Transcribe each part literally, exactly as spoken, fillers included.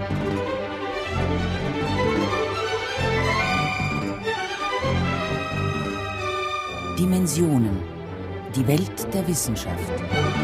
Dimensionen. Die Welt der Wissenschaft.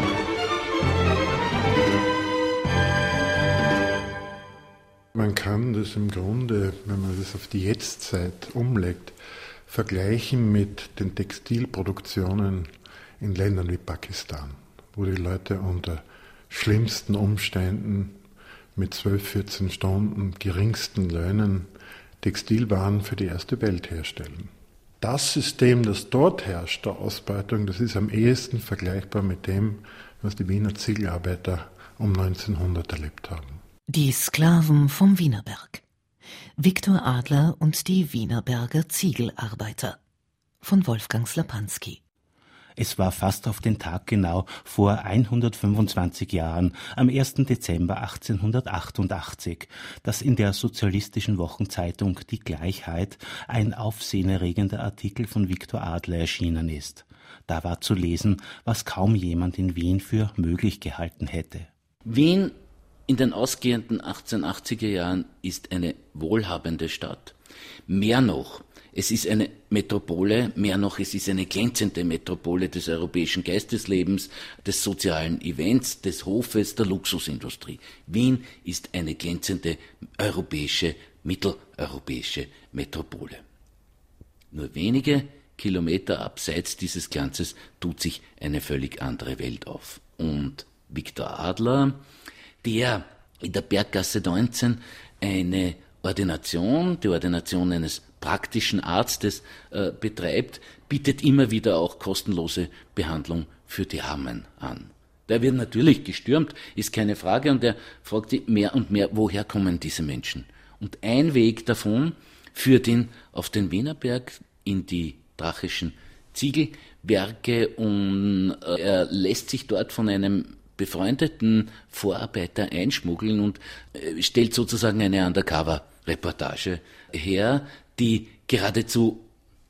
Man kann das im Grunde, wenn man das auf die Jetztzeit umlegt, vergleichen mit den Textilproduktionen in Ländern wie Pakistan, wo die Leute unter schlimmsten Umständen mit zwölf, vierzehn Stunden geringsten Löhnen Textilwaren für die erste Welt herstellen. Das System, das dort herrscht, der Ausbeutung, das ist am ehesten vergleichbar mit dem, was die Wiener Ziegelarbeiter um neunzehnhundert erlebt haben. Die Sklaven vom Wienerberg. Viktor Adler und die Wienerberger Ziegelarbeiter von Wolfgang Slapanski. Es war fast auf den Tag genau vor hundertfünfundzwanzig Jahren, am ersten Dezember achtzehnhundertachtundachtzig, dass in der sozialistischen Wochenzeitung Die Gleichheit ein aufsehenerregender Artikel von Viktor Adler erschienen ist. Da war zu lesen, was kaum jemand in Wien für möglich gehalten hätte. Wien in den ausgehenden achtzehnhundertachtziger Jahren ist eine wohlhabende Stadt. Mehr noch, es ist eine Metropole, mehr noch, es ist eine glänzende Metropole des europäischen Geisteslebens, des sozialen Events, des Hofes, der Luxusindustrie. Wien ist eine glänzende europäische, mitteleuropäische Metropole. Nur wenige Kilometer abseits dieses Glanzes tut sich eine völlig andere Welt auf. Und Viktor Adler, der in der Berggasse neunzehn eine Ordination, die Ordination eines praktischen Arztes äh, betreibt, bietet immer wieder auch kostenlose Behandlung für die Armen an. Der wird natürlich gestürmt, ist keine Frage, und er fragt sich mehr und mehr, woher kommen diese Menschen? Und ein Weg davon führt ihn auf den Wienerberg in die Drachischen Ziegelwerke, und äh, er lässt sich dort von einem befreundeten Vorarbeiter einschmuggeln und äh, stellt sozusagen eine Undercover-Reportage her, die geradezu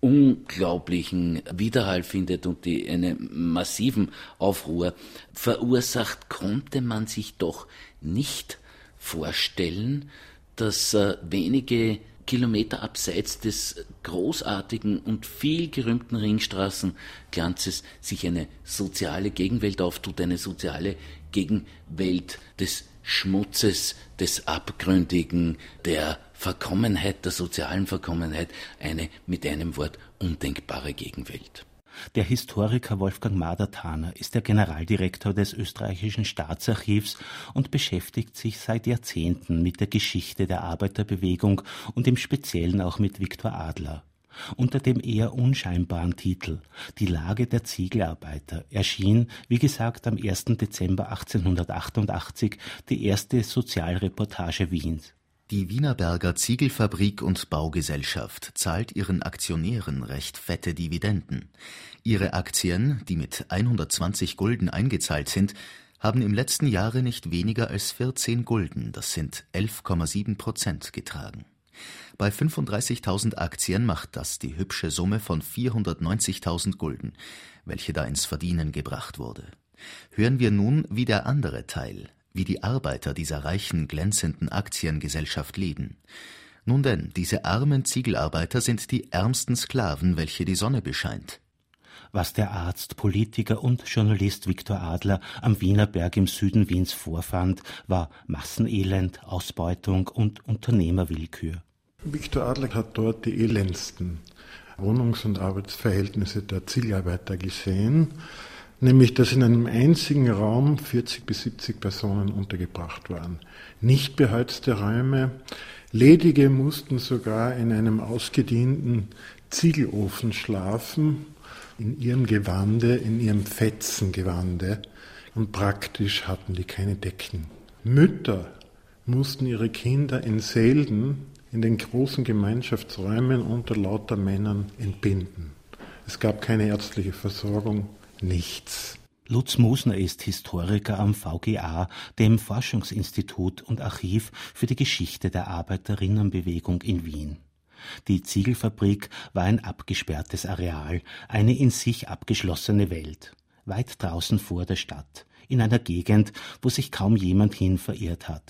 unglaublichen Widerhall findet und die einen massiven Aufruhr verursacht. Konnte man sich doch nicht vorstellen, dass äh, wenige Kilometer abseits des großartigen und viel gerühmten Ringstraßenglanzes sich eine soziale Gegenwelt auftut, eine soziale Gegenwelt des Schmutzes, des Abgründigen, der Verkommenheit, der sozialen Verkommenheit, eine mit einem Wort undenkbare Gegenwelt. Der Historiker Wolfgang Mader-Thaner ist der Generaldirektor des österreichischen Staatsarchivs und beschäftigt sich seit Jahrzehnten mit der Geschichte der Arbeiterbewegung und im Speziellen auch mit Viktor Adler. Unter dem eher unscheinbaren Titel »Die Lage der Ziegelarbeiter« erschien, wie gesagt, am ersten Dezember achtzehnhundertachtundachtzig die erste Sozialreportage Wiens. Die Wienerberger Ziegelfabrik und Baugesellschaft zahlt ihren Aktionären recht fette Dividenden. Ihre Aktien, die mit hundertzwanzig Gulden eingezahlt sind, haben im letzten Jahre nicht weniger als vierzehn Gulden, das sind elf Komma sieben Prozent, getragen. Bei fünfunddreißigtausend Aktien macht das die hübsche Summe von vierhundertneunzigtausend Gulden, welche da ins Verdienen gebracht wurde. Hören wir nun, wie der andere Teil, wie die Arbeiter dieser reichen, glänzenden Aktiengesellschaft leben. Nun denn, diese armen Ziegelarbeiter sind die ärmsten Sklaven, welche die Sonne bescheint. Was der Arzt, Politiker und Journalist Viktor Adler am Wienerberg im Süden Wiens vorfand, war Massenelend, Ausbeutung und Unternehmerwillkür. Viktor Adler hat dort die elendsten Wohnungs- und Arbeitsverhältnisse der Ziegelarbeiter gesehen, nämlich dass in einem einzigen Raum vierzig bis siebzig Personen untergebracht waren. Nicht beheizte Räume, Ledige mussten sogar in einem ausgedienten Ziegelofen schlafen, in ihrem Gewande, in ihrem Fetzengewande, und praktisch hatten die keine Decken. Mütter mussten ihre Kinder in Sälden, in den großen Gemeinschaftsräumen unter lauter Männern entbinden. Es gab keine ärztliche Versorgung, nichts. Lutz Musner ist Historiker am V G A, dem Forschungsinstitut und Archiv für die Geschichte der Arbeiterinnenbewegung in Wien. Die Ziegelfabrik war ein abgesperrtes Areal, eine in sich abgeschlossene Welt, weit draußen vor der Stadt, in einer Gegend, wo sich kaum jemand hin verirrt hat.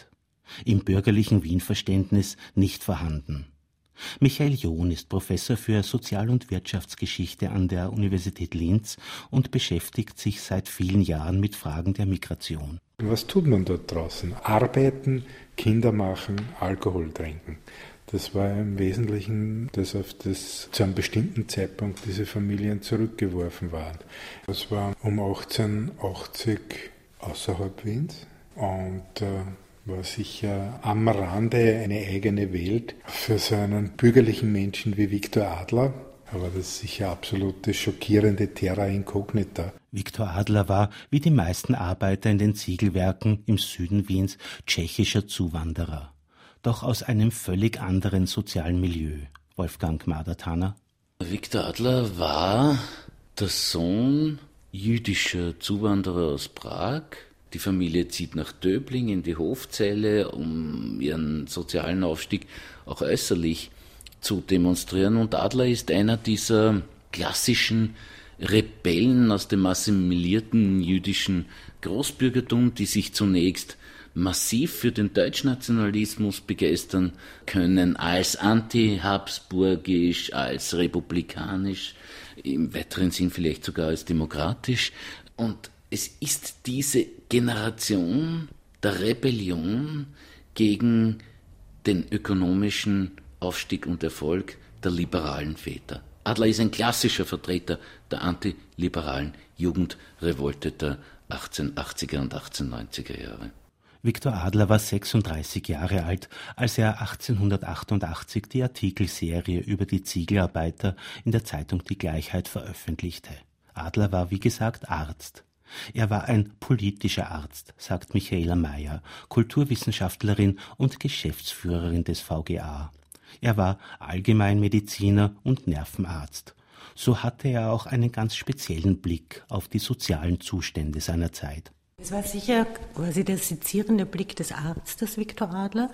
Im bürgerlichen Wien-Verständnis nicht vorhanden. Michael John ist Professor für Sozial- und Wirtschaftsgeschichte an der Universität Linz und beschäftigt sich seit vielen Jahren mit Fragen der Migration. Was tut man dort draußen? Arbeiten, Kinder machen, Alkohol trinken. Das war im Wesentlichen, dass auf das zu einem bestimmten Zeitpunkt diese Familien zurückgeworfen waren. Das war um achtzehnhundertachtzig außerhalb Wiens und äh, war sicher am Rande eine eigene Welt für so einen bürgerlichen Menschen wie Viktor Adler. Aber das ist sicher absolute schockierende Terra Incognita. Viktor Adler war, wie die meisten Arbeiter in den Ziegelwerken im Süden Wiens, tschechischer Zuwanderer. Doch aus einem völlig anderen sozialen Milieu. Wolfgang Mader-Thaner. Viktor Adler war der Sohn jüdischer Zuwanderer aus Prag. Die Familie zieht nach Döbling in die Hofzelle, um ihren sozialen Aufstieg auch äußerlich zu demonstrieren. Und Adler ist einer dieser klassischen Rebellen aus dem assimilierten jüdischen Großbürgertum, die sich zunächst massiv für den Deutschnationalismus begeistern können, als anti-habsburgisch, als republikanisch, im weiteren Sinn vielleicht sogar als demokratisch. Und es ist diese Generation der Rebellion gegen den ökonomischen Aufstieg und Erfolg der liberalen Väter. Adler ist ein klassischer Vertreter der antiliberalen Jugendrevolte der achtzehnhundertachtziger und achtzehnhundertneunziger Jahre. Viktor Adler war sechsunddreißig Jahre alt, als er achtzehnhundertachtundachtzig die Artikelserie über die Ziegelarbeiter in der Zeitung Die Gleichheit veröffentlichte. Adler war, wie gesagt, Arzt. Er war ein politischer Arzt, sagt Michaela Mayer, Kulturwissenschaftlerin und Geschäftsführerin des V G A. Er war Allgemeinmediziner und Nervenarzt. So hatte er auch einen ganz speziellen Blick auf die sozialen Zustände seiner Zeit. Es war sicher quasi der sezierende Blick des Arztes Viktor Adler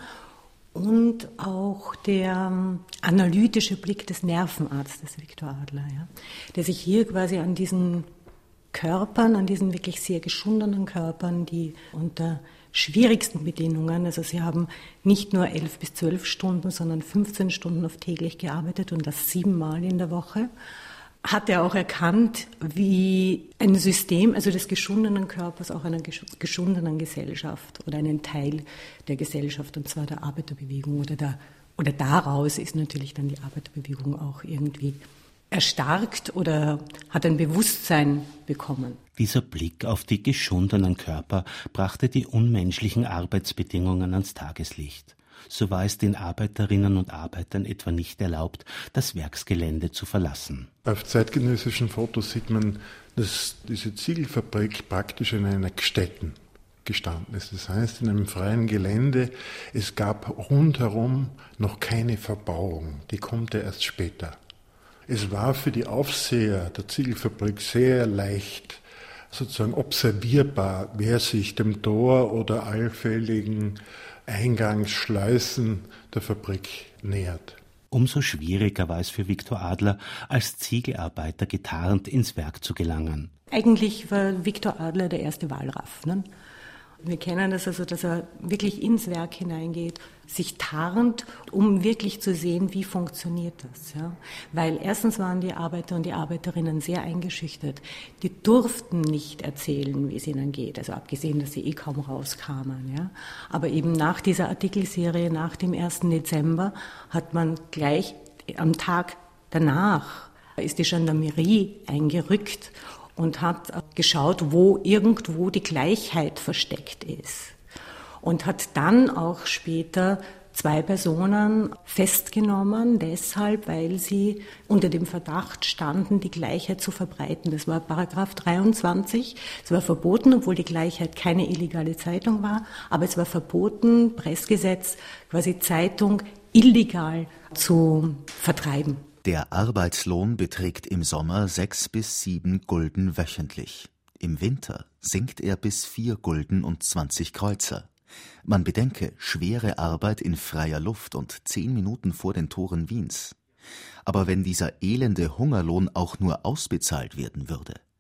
und auch der analytische Blick des Nervenarztes Viktor Adler, ja, der sich hier quasi an diesen Körpern, an diesen wirklich sehr geschundenen Körpern, die unter schwierigsten Bedingungen, also sie haben nicht nur elf bis zwölf Stunden, sondern fünfzehn Stunden auf täglich gearbeitet und das siebenmal in der Woche, hat er auch erkannt, wie ein System, also des geschundenen Körpers, auch einer geschundenen Gesellschaft oder einen Teil der Gesellschaft, und zwar der Arbeiterbewegung oder, der, oder daraus ist natürlich dann die Arbeiterbewegung auch irgendwie erstarkt oder hat ein Bewusstsein bekommen. Dieser Blick auf die geschundenen Körper brachte die unmenschlichen Arbeitsbedingungen ans Tageslicht. So war es den Arbeiterinnen und Arbeitern etwa nicht erlaubt, das Werksgelände zu verlassen. Auf zeitgenössischen Fotos sieht man, dass diese Ziegelfabrik praktisch in einer Gstetten gestanden ist. Das heißt, in einem freien Gelände. Es gab rundherum noch keine Verbauung. Die kommt ja erst später. Es war für die Aufseher der Ziegelfabrik sehr leicht, sozusagen observierbar, wer sich dem Tor oder allfälligen Eingangsschleusen der Fabrik nähert. Umso schwieriger war es für Viktor Adler, als Ziegelarbeiter getarnt ins Werk zu gelangen. Eigentlich war Viktor Adler der erste Walraff. Ne? Wir kennen das also, dass er wirklich ins Werk hineingeht, sich tarnt, um wirklich zu sehen, wie funktioniert das. Ja? Weil erstens waren die Arbeiter und die Arbeiterinnen sehr eingeschüchtert. Die durften nicht erzählen, wie es ihnen geht, also abgesehen, dass sie eh kaum rauskamen. Ja? Aber eben nach dieser Artikelserie, nach dem ersten Dezember, hat man gleich am Tag danach, ist die Gendarmerie eingerückt und hat geschaut, wo irgendwo die Gleichheit versteckt ist. Und hat dann auch später zwei Personen festgenommen, deshalb, weil sie unter dem Verdacht standen, die Gleichheit zu verbreiten. Das war Paragraph dreiundzwanzig. Es war verboten, obwohl die Gleichheit keine illegale Zeitung war, aber es war verboten, Pressgesetz, quasi Zeitung illegal zu vertreiben. Der Arbeitslohn beträgt im Sommer sechs bis sieben Gulden wöchentlich. Im Winter sinkt er bis vier Gulden und zwanzig Kreuzer. Man bedenke, schwere Arbeit in freier Luft und zehn Minuten vor den Toren Wiens. Aber wenn dieser elende Hungerlohn auch nur ausbezahlt werden würde,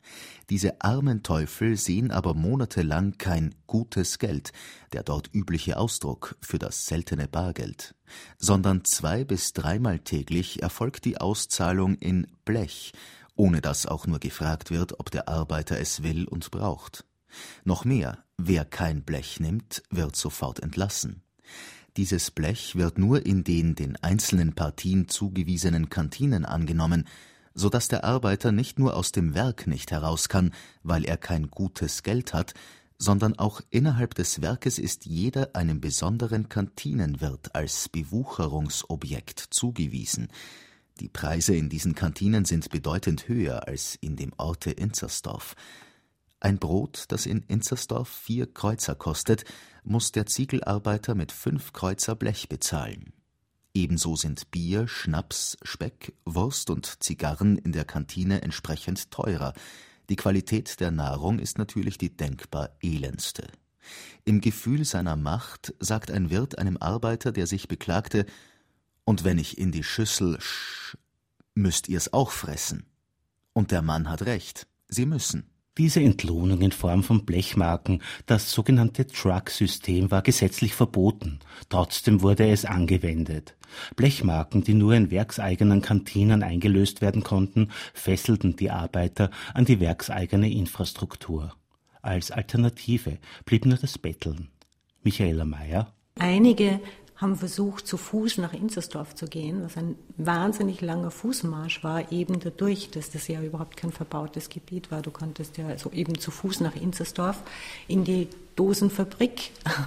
Diese armen Teufel sehen aber monatelang kein gutes Geld, der dort übliche Ausdruck für das seltene Bargeld, sondern zwei- bis dreimal täglich erfolgt die Auszahlung in Blech, ohne dass auch nur gefragt wird, ob der Arbeiter es will und braucht. Noch mehr, wer kein Blech nimmt, wird sofort entlassen. Dieses Blech wird nur in den den einzelnen Partien zugewiesenen Kantinen angenommen, so dass der Arbeiter nicht nur aus dem Werk nicht heraus kann, weil er kein gutes Geld hat, sondern auch innerhalb des Werkes ist jeder einem besonderen Kantinenwirt als Bewucherungsobjekt zugewiesen. Die Preise in diesen Kantinen sind bedeutend höher als in dem Orte Inzersdorf. Ein Brot, das in Inzersdorf vier Kreuzer kostet, muss der Ziegelarbeiter mit fünf Kreuzer Blech bezahlen. Ebenso sind Bier, Schnaps, Speck, Wurst und Zigarren in der Kantine entsprechend teurer. Die Qualität der Nahrung ist natürlich die denkbar elendste. Im Gefühl seiner Macht sagt ein Wirt einem Arbeiter, der sich beklagte: »Und wenn ich in die Schüssel sch, müsst ihr's auch fressen.« Und der Mann hat recht, sie müssen. Diese Entlohnung in Form von Blechmarken, das sogenannte Truck-System, war gesetzlich verboten. Trotzdem wurde es angewendet. Blechmarken, die nur in werkseigenen Kantinen eingelöst werden konnten, fesselten die Arbeiter an die werkseigene Infrastruktur. Als Alternative blieb nur das Betteln. Michaela Mayer. Einige haben versucht, zu Fuß nach Inzersdorf zu gehen, was ein wahnsinnig langer Fußmarsch war, eben dadurch, dass das ja überhaupt kein verbautes Gebiet war. Du konntest ja also eben zu Fuß nach Inzersdorf in die Dosenfabrik,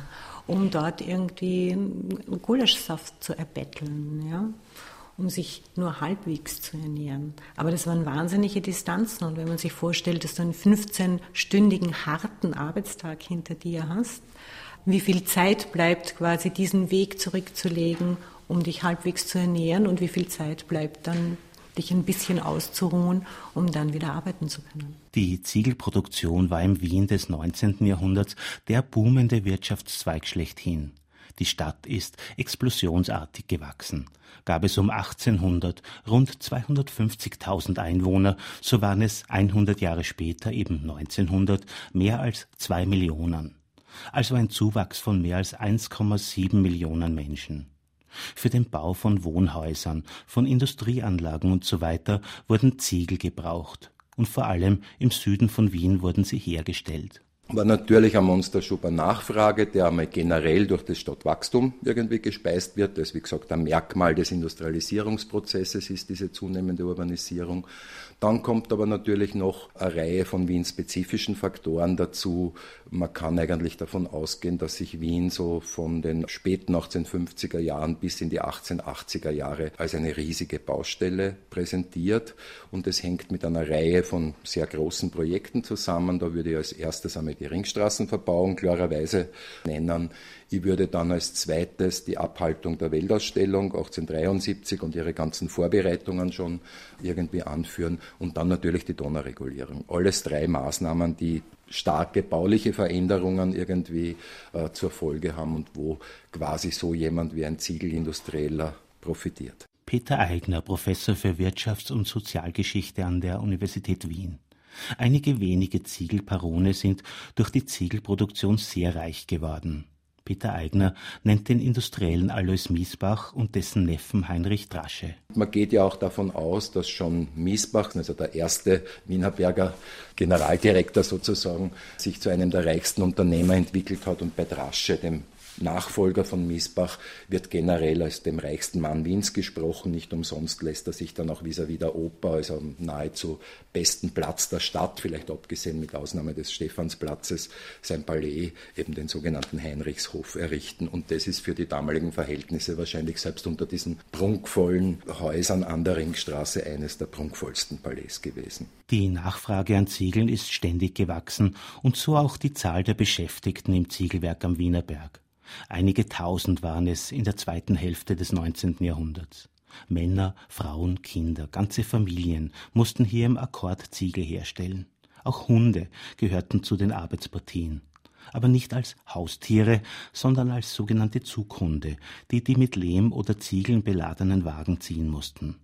um dort irgendwie einen Gulaschsaft zu erbetteln, ja, um sich nur halbwegs zu ernähren. Aber das waren wahnsinnige Distanzen, und wenn man sich vorstellt, dass du einen fünfzehnstündigen harten Arbeitstag hinter dir hast, wie viel Zeit bleibt quasi, diesen Weg zurückzulegen, um dich halbwegs zu ernähren, und wie viel Zeit bleibt dann, dich ein bisschen auszuruhen, um dann wieder arbeiten zu können. Die Ziegelproduktion war im Wien des neunzehnten Jahrhunderts der boomende Wirtschaftszweig schlechthin. Die Stadt ist explosionsartig gewachsen. Gab es um achtzehnhundert rund zweihundertfünfzigtausend Einwohner, so waren es hundert Jahre später, eben neunzehnhundert, mehr als zwei Millionen. Also ein Zuwachs von mehr als eins Komma sieben Millionen Menschen. Für den Bau von Wohnhäusern, von Industrieanlagen usw. wurden Ziegel gebraucht. Und vor allem im Süden von Wien wurden sie hergestellt. War natürlich ein Monsterschub an Nachfrage, der einmal generell durch das Stadtwachstum irgendwie gespeist wird. Das, wie gesagt, ein Merkmal des Industrialisierungsprozesses ist diese zunehmende Urbanisierung. Dann kommt aber natürlich noch eine Reihe von Wien-spezifischen Faktoren dazu. Man kann eigentlich davon ausgehen, dass sich Wien so von den späten achtzehnhundertfünfziger Jahren bis in die achtzehnhundertachtziger Jahre als eine riesige Baustelle präsentiert. Und es hängt mit einer Reihe von sehr großen Projekten zusammen. Da würde ich als erstes einmal die Ringstraßenverbauung klarerweise nennen. Ich würde dann als zweites die Abhaltung der Weltausstellung achtzehnhundertdreiundsiebzig und ihre ganzen Vorbereitungen schon irgendwie anführen, und dann natürlich die Donauregulierung. Alles drei Maßnahmen, die starke bauliche Veränderungen irgendwie äh, zur Folge haben und wo quasi so jemand wie ein Ziegelindustrieller profitiert. Peter Aigner, Professor für Wirtschafts- und Sozialgeschichte an der Universität Wien. Einige wenige Ziegelbarone sind durch die Ziegelproduktion sehr reich geworden. Peter Aigner nennt den Industriellen Alois Miesbach und dessen Neffen Heinrich Drasche. Man geht ja auch davon aus, dass schon Miesbach, also der erste Wienerberger Generaldirektor sozusagen, sich zu einem der reichsten Unternehmer entwickelt hat, und bei Drasche, dem Nachfolger von Miesbach, wird generell als dem reichsten Mann Wiens gesprochen. Nicht umsonst lässt er sich dann auch vis-à-vis der Oper, also am nahezu besten Platz der Stadt, vielleicht abgesehen mit Ausnahme des Stephansplatzes, sein Palais, eben den sogenannten Heinrichshof, errichten. Und das ist für die damaligen Verhältnisse wahrscheinlich selbst unter diesen prunkvollen Häusern an der Ringstraße eines der prunkvollsten Palais gewesen. Die Nachfrage an Ziegeln ist ständig gewachsen, und so auch die Zahl der Beschäftigten im Ziegelwerk am Wienerberg. Einige Tausend waren es in der zweiten Hälfte des neunzehnten Jahrhunderts. Männer, Frauen, Kinder, ganze Familien mussten hier im Akkord Ziegel herstellen. Auch Hunde gehörten zu den Arbeitspartien. Aber nicht als Haustiere, sondern als sogenannte Zughunde, die die mit Lehm oder Ziegeln beladenen Wagen ziehen mussten.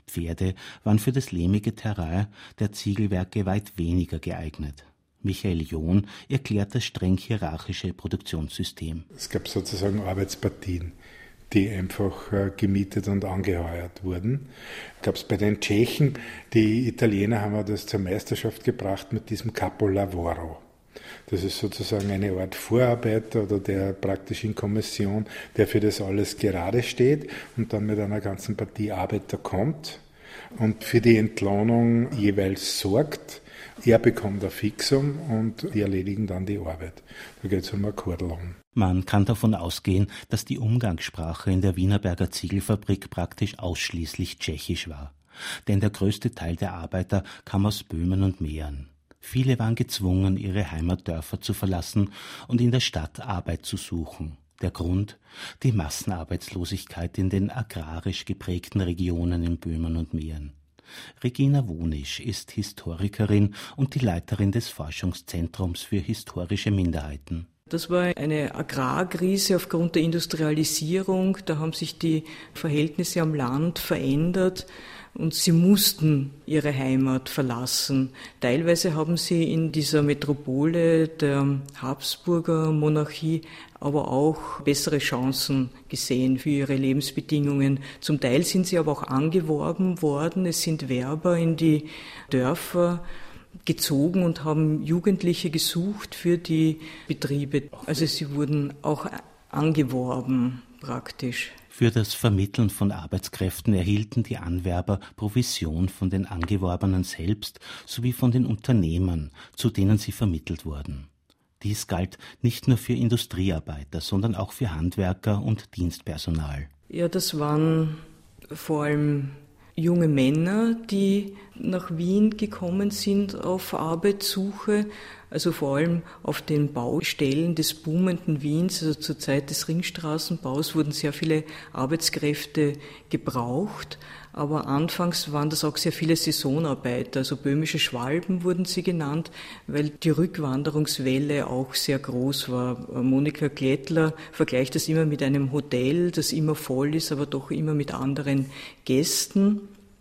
Pferde waren für das lehmige Terrain der Ziegelwerke weit weniger geeignet. Michael John erklärt das streng hierarchische Produktionssystem. Es gab sozusagen Arbeitspartien, die einfach äh, gemietet und angeheuert wurden. Gab es bei den Tschechen, die Italiener haben das zur Meisterschaft gebracht mit diesem Capolavoro. Das ist sozusagen eine Art Vorarbeiter oder der praktisch in Kommission, der für das alles gerade steht und dann mit einer ganzen Partie Arbeiter kommt und für die Entlohnung jeweils sorgt. Er bekommt ein Fixum und die erledigen dann die Arbeit. Da geht es um Akkordlohn. Man kann davon ausgehen, dass die Umgangssprache in der Wienerberger Ziegelfabrik praktisch ausschließlich tschechisch war. Denn der größte Teil der Arbeiter kam aus Böhmen und Mähren. Viele waren gezwungen, ihre Heimatdörfer zu verlassen und in der Stadt Arbeit zu suchen. Der Grund? Die Massenarbeitslosigkeit in den agrarisch geprägten Regionen in Böhmen und Mähren. Regina Wonisch ist Historikerin und die Leiterin des Forschungszentrums für historische Minderheiten. Das war eine Agrarkrise aufgrund der Industrialisierung. Da haben sich die Verhältnisse am Land verändert und sie mussten ihre Heimat verlassen. Teilweise haben sie in dieser Metropole der Habsburger Monarchie aber auch bessere Chancen gesehen für ihre Lebensbedingungen. Zum Teil sind sie aber auch angeworben worden. Es sind Werber in die Dörfer gezogen und haben Jugendliche gesucht für die Betriebe. Also sie wurden auch angeworben praktisch. Für das Vermitteln von Arbeitskräften erhielten die Anwerber Provision von den Angeworbenen selbst sowie von den Unternehmern, zu denen sie vermittelt wurden. Dies galt nicht nur für Industriearbeiter, sondern auch für Handwerker und Dienstpersonal. Ja, das waren vor allem junge Männer, die nach Wien gekommen sind auf Arbeitssuche, also vor allem auf den Baustellen des boomenden Wiens, also zur Zeit des Ringstraßenbaus wurden sehr viele Arbeitskräfte gebraucht, aber anfangs waren das auch sehr viele Saisonarbeiter, also böhmische Schwalben wurden sie genannt, weil die Rückwanderungswelle auch sehr groß war. Monika Glättler vergleicht das immer mit einem Hotel, das immer voll ist, aber doch immer mit anderen Gästen.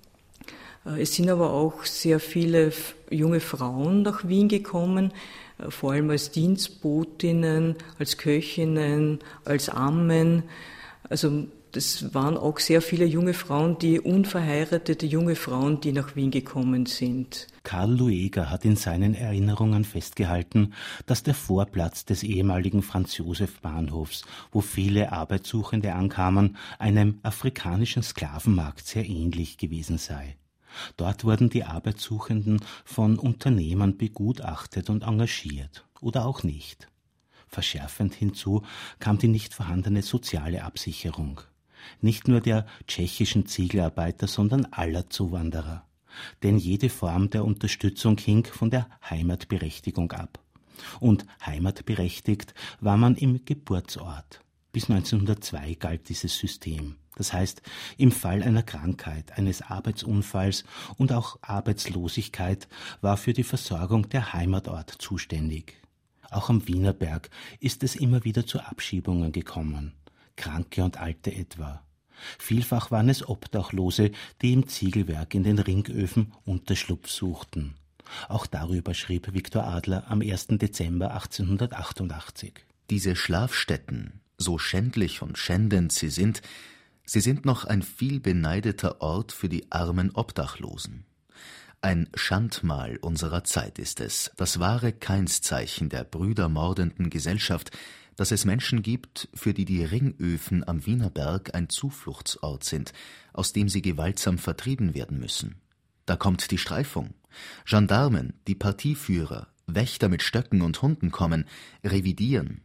Es sind aber auch sehr viele junge Frauen nach Wien gekommen, vor allem als Dienstbotinnen, als Köchinnen, als Ammen. Also das waren auch sehr viele junge Frauen, die unverheiratete junge Frauen, die nach Wien gekommen sind. Karl Lueger hat in seinen Erinnerungen festgehalten, dass der Vorplatz des ehemaligen Franz-Josef-Bahnhofs, wo viele Arbeitssuchende ankamen, einem afrikanischen Sklavenmarkt sehr ähnlich gewesen sei. Dort wurden die Arbeitssuchenden von Unternehmern begutachtet und engagiert oder auch nicht. Verschärfend hinzu kam die nicht vorhandene soziale Absicherung. Nicht nur der tschechischen Ziegelarbeiter, sondern aller Zuwanderer. Denn jede Form der Unterstützung hing von der Heimatberechtigung ab. Und heimatberechtigt war man im Geburtsort. Bis neunzehnhundertzwei galt dieses System. Das heißt, im Fall einer Krankheit, eines Arbeitsunfalls und auch Arbeitslosigkeit war für die Versorgung der Heimatort zuständig. Auch am Wienerberg ist es immer wieder zu Abschiebungen gekommen. Kranke und Alte etwa. Vielfach waren es Obdachlose, die im Ziegelwerk in den Ringöfen Unterschlupf suchten. Auch darüber schrieb Viktor Adler am ersten Dezember achtzehnhundertachtundachtzig. Diese Schlafstätten, so schändlich und schändend sie sind, sie sind noch ein viel beneideter Ort für die armen Obdachlosen. Ein Schandmal unserer Zeit ist es, das wahre Kainszeichen der brüdermordenden Gesellschaft, dass es Menschen gibt, für die die Ringöfen am Wienerberg ein Zufluchtsort sind, aus dem sie gewaltsam vertrieben werden müssen. Da kommt die Streifung. Gendarmen, die Partieführer, Wächter mit Stöcken und Hunden kommen, revidieren.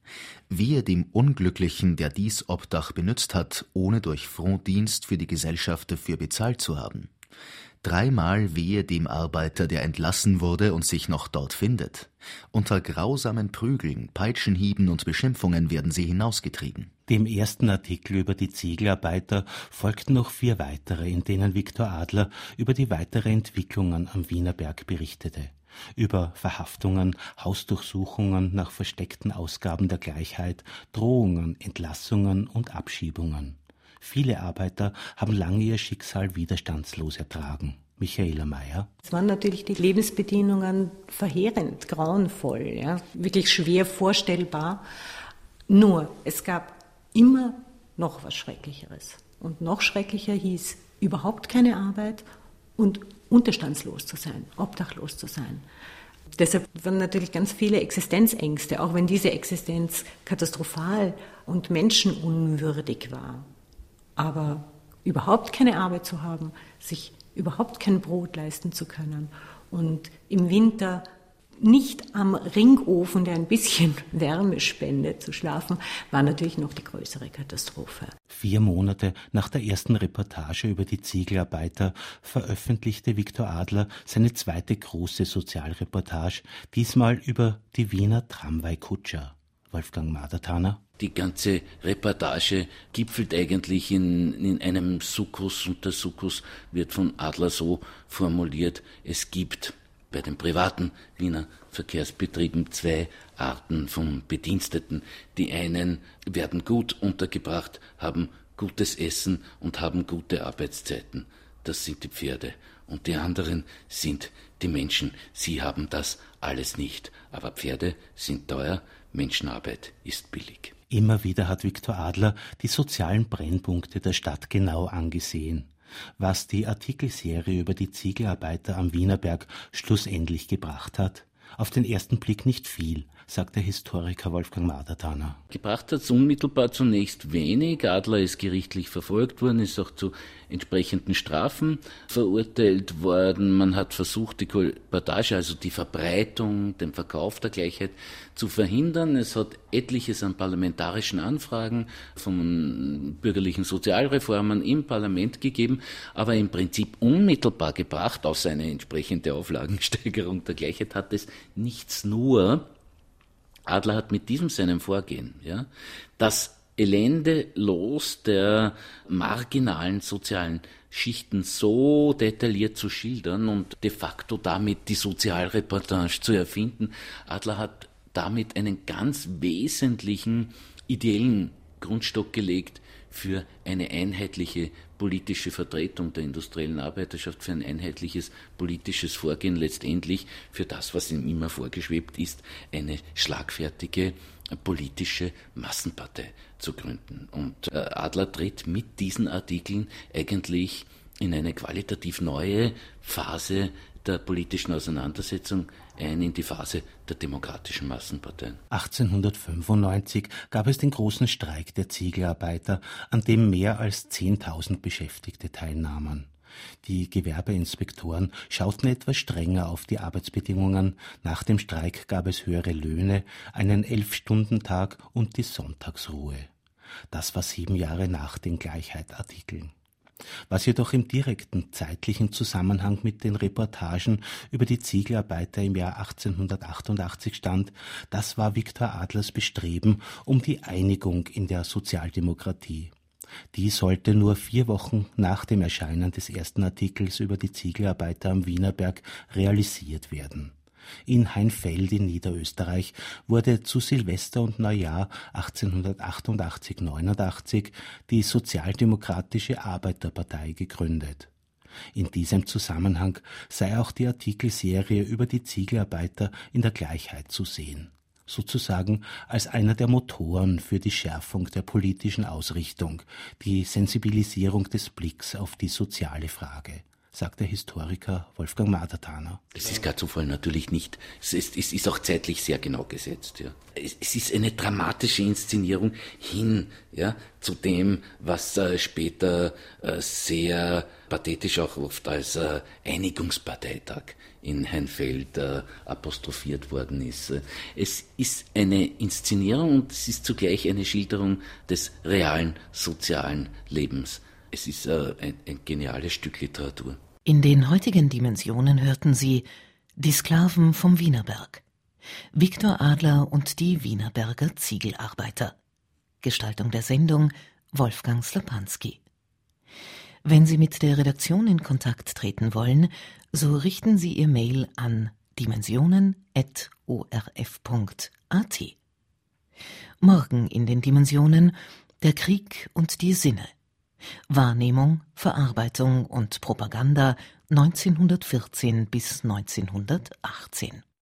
Wehe dem Unglücklichen, der dies Obdach benützt hat, ohne durch Frondienst für die Gesellschaft dafür bezahlt zu haben. Dreimal wehe dem Arbeiter, der entlassen wurde und sich noch dort findet. Unter grausamen Prügeln, Peitschenhieben und Beschimpfungen werden sie hinausgetrieben. Dem ersten Artikel über die Ziegelarbeiter folgten noch vier weitere, in denen Viktor Adler über die weitere Entwicklungen am Wienerberg berichtete. Über Verhaftungen, Hausdurchsuchungen nach versteckten Ausgaben der Gleichheit, Drohungen, Entlassungen und Abschiebungen. Viele Arbeiter haben lange ihr Schicksal widerstandslos ertragen. Michaela Mayer. Es waren natürlich die Lebensbedingungen verheerend, grauenvoll, ja, wirklich schwer vorstellbar. Nur, es gab immer noch was Schrecklicheres. Und noch schrecklicher hieß überhaupt keine Arbeit und unterstandslos zu sein, obdachlos zu sein. Deshalb waren natürlich ganz viele Existenzängste, auch wenn diese Existenz katastrophal und menschenunwürdig war. Aber überhaupt keine Arbeit zu haben, sich überhaupt kein Brot leisten zu können und im Winter nicht am Ringofen, der ein bisschen Wärme spendet, zu schlafen, war natürlich noch die größere Katastrophe. Vier Monate nach der ersten Reportage über die Ziegelarbeiter veröffentlichte Viktor Adler seine zweite große Sozialreportage, diesmal über die Wiener Tramway-Kutscher. Wolfgang Madertaner. Die ganze Reportage gipfelt eigentlich in, in einem Sukkus, und der Sukkus wird von Adler so formuliert: Es gibt bei den privaten Wiener Verkehrsbetrieben zwei Arten von Bediensteten. Die einen werden gut untergebracht, haben gutes Essen und haben gute Arbeitszeiten. Das sind die Pferde. Und die anderen sind die Menschen. Sie haben das alles nicht. Aber Pferde sind teuer, Menschenarbeit ist billig. Immer wieder hat Viktor Adler die sozialen Brennpunkte der Stadt genau angesehen. Was die Artikelserie über die Ziegelarbeiter am Wienerberg schlussendlich gebracht hat? Auf den ersten Blick nicht viel, sagt der Historiker Wolfgang Madertaner. Gebracht hat es unmittelbar zunächst wenig. Adler ist gerichtlich verfolgt worden, ist auch zu entsprechenden Strafen verurteilt worden. Man hat versucht, die Kolportage, also die Verbreitung, den Verkauf der Gleichheit zu verhindern. Es hat etliches an parlamentarischen Anfragen von bürgerlichen Sozialreformern im Parlament gegeben, aber im Prinzip unmittelbar gebracht, außer eine entsprechende Auflagensteigerung der Gleichheit, hat es nichts. Nur Adler hat mit diesem seinem Vorgehen, ja, das Elende Los der marginalen sozialen Schichten so detailliert zu schildern und de facto damit die Sozialreportage zu erfinden. Adler hat damit einen ganz wesentlichen ideellen Grundstock gelegt für eine einheitliche politische Vertretung der industriellen Arbeiterschaft, für ein einheitliches politisches Vorgehen, letztendlich für das, was ihm immer vorgeschwebt ist, eine schlagfertige politische Massenpartei zu gründen. Und Adler tritt mit diesen Artikeln eigentlich in eine qualitativ neue Phase der politischen Auseinandersetzung ein, in die Phase der demokratischen Massenparteien. achtzehnhundertfünfundneunzig gab es den großen Streik der Ziegelarbeiter, an dem mehr als zehntausend Beschäftigte teilnahmen. Die Gewerbeinspektoren schauten etwas strenger auf die Arbeitsbedingungen. Nach dem Streik gab es höhere Löhne, einen Elf-Stunden-Tag und die Sonntagsruhe. Das war sieben Jahre nach den Gleichheit-Artikeln. Was jedoch im direkten zeitlichen Zusammenhang mit den Reportagen über die Ziegelarbeiter im Jahr achtzehnhundertachtundachtzig stand, das war Viktor Adlers Bestreben um die Einigung in der Sozialdemokratie. Die sollte nur vier Wochen nach dem Erscheinen des ersten Artikels über die Ziegelarbeiter am Wienerberg realisiert werden. In Heinfeld in Niederösterreich wurde zu Silvester und Neujahr achtzehnhundertachtundachtzig neunundachtzig die Sozialdemokratische Arbeiterpartei gegründet. In diesem Zusammenhang sei auch die Artikelserie über die Ziegelarbeiter in der Gleichheit zu sehen, sozusagen als einer der Motoren für die Schärfung der politischen Ausrichtung, die Sensibilisierung des Blicks auf die soziale Frage, sagt der Historiker Wolfgang Madertaner. Es ist gar Zufall natürlich nicht. Es ist, es ist auch zeitlich sehr genau gesetzt. Ja. Es, es ist eine dramatische Inszenierung hin, ja, zu dem, was äh, später äh, sehr pathetisch auch oft als äh, Einigungsparteitag in Heinfeld äh, apostrophiert worden ist. Es ist eine Inszenierung und es ist zugleich eine Schilderung des realen sozialen Lebens. Es ist äh, ein, ein geniales Stück Literatur. In den heutigen Dimensionen hörten Sie Die Sklaven vom Wienerberg. Viktor Adler und die Wienerberger Ziegelarbeiter. Gestaltung der Sendung Wolfgang Slapanski. Wenn Sie mit der Redaktion in Kontakt treten wollen, so richten Sie Ihr Mail an dimensionen at o r f punkt a t. Morgen in den Dimensionen der Krieg und die Sinne. Wahrnehmung, Verarbeitung und Propaganda neunzehnhundertvierzehn bis neunzehnhundertachtzehn.